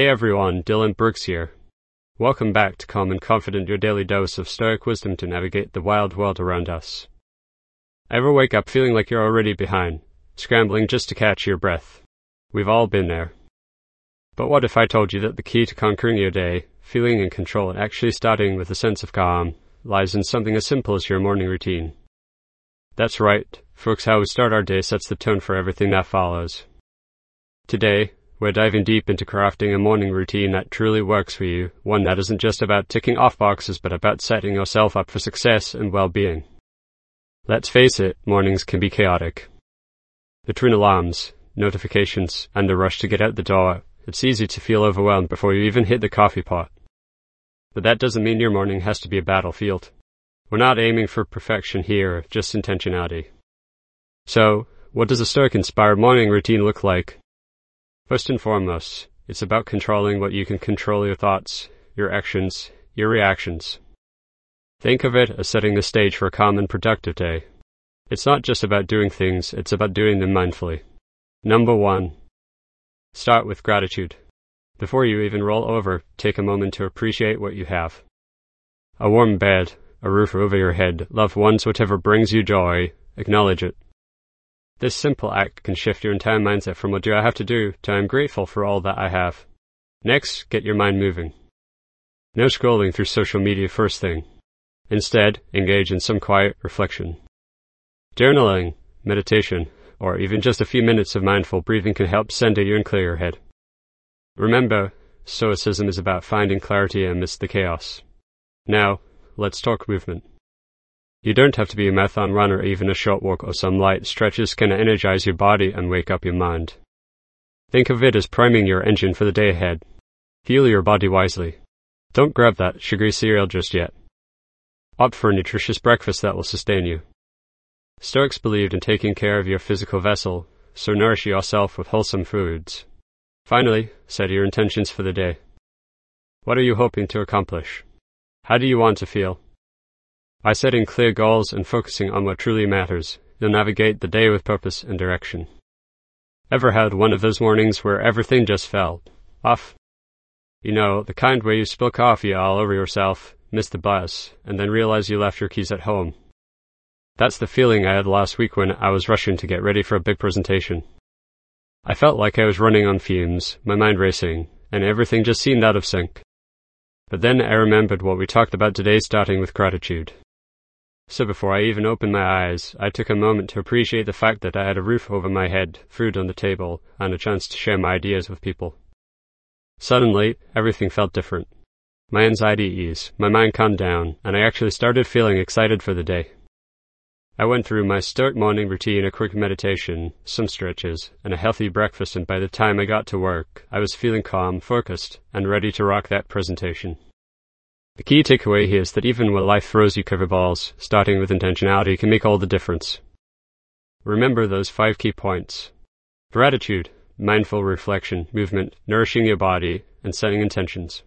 Hey everyone, Dylan Brooks here. Welcome back to Calm and Confident, your daily dose of stoic wisdom to navigate the wild world around us. Ever wake up feeling like you're already behind, scrambling just to catch your breath? We've all been there. But what if I told you that the key to conquering your day, feeling in control and actually starting with a sense of calm, lies in something as simple as your morning routine? That's right, folks, how we start our day sets the tone for everything that follows. Today, we're diving deep into crafting a morning routine that truly works for you, one that isn't just about ticking off boxes but about setting yourself up for success and well-being. Let's face it, mornings can be chaotic. Between alarms, notifications, and the rush to get out the door, it's easy to feel overwhelmed before you even hit the coffee pot. But that doesn't mean your morning has to be a battlefield. We're not aiming for perfection here, just intentionality. So, what does a Stoic-inspired morning routine look like? First and foremost, it's about controlling what you can control: your thoughts, your actions, your reactions. Think of it as setting the stage for a calm and productive day. It's not just about doing things, it's about doing them mindfully. Number 1. Start with gratitude. Before you even roll over, take a moment to appreciate what you have. A warm bed, a roof over your head, loved ones, whatever brings you joy, acknowledge it. This simple act can shift your entire mindset from what do I have to do to I'm grateful for all that I have. Next, get your mind moving. No scrolling through social media first thing. Instead, engage in some quiet reflection. Journaling, meditation, or even just a few minutes of mindful breathing can help center you and clear your head. Remember, Stoicism is about finding clarity amidst the chaos. Now, let's talk movement. You don't have to be a marathon runner, even a short walk or some light stretches can energize your body and wake up your mind. Think of it as priming your engine for the day ahead. Fuel your body wisely. Don't grab that sugary cereal just yet. Opt for a nutritious breakfast that will sustain you. Stoics believed in taking care of your physical vessel, so nourish yourself with wholesome foods. Finally, set your intentions for the day. What are you hoping to accomplish? How do you want to feel? By setting clear goals and focusing on what truly matters, you'll navigate the day with purpose and direction. Ever had one of those mornings where everything just felt off? You know, the kind where you spill coffee all over yourself, miss the bus, and then realize you left your keys at home. That's the feeling I had last week when I was rushing to get ready for a big presentation. I felt like I was running on fumes, my mind racing, and everything just seemed out of sync. But then I remembered what we talked about today, starting with gratitude. So before I even opened my eyes, I took a moment to appreciate the fact that I had a roof over my head, food on the table, and a chance to share my ideas with people. Suddenly, everything felt different. My anxiety eased, my mind calmed down, and I actually started feeling excited for the day. I went through my Stoic morning routine, a quick meditation, some stretches, and a healthy breakfast, and by the time I got to work, I was feeling calm, focused, and ready to rock that presentation. The key takeaway here is that even when life throws you curveballs, starting with intentionality can make all the difference. Remember those 5 key points: gratitude, mindful reflection, movement, nourishing your body, and setting intentions.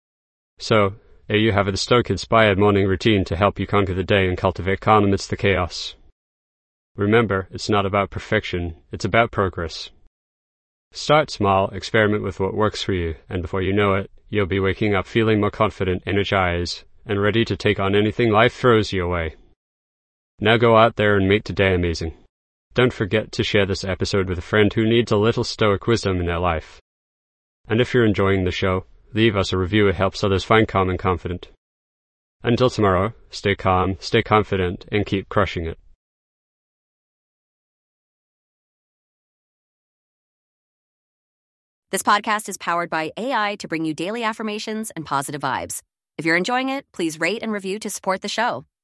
So, there you have it, the Stoic-inspired morning routine to help you conquer the day and cultivate calm amidst the chaos. Remember, it's not about perfection, it's about progress. Start small, experiment with what works for you, and before you know it, you'll be waking up feeling more confident, energized, and ready to take on anything life throws your way. Now go out there and make today amazing. Don't forget to share this episode with a friend who needs a little Stoic wisdom in their life. And if you're enjoying the show, leave us a review. It helps others find calm and confident. Until tomorrow, stay calm, stay confident, and keep crushing it. This podcast is powered by AI to bring you daily affirmations and positive vibes. If you're enjoying it, please rate and review to support the show.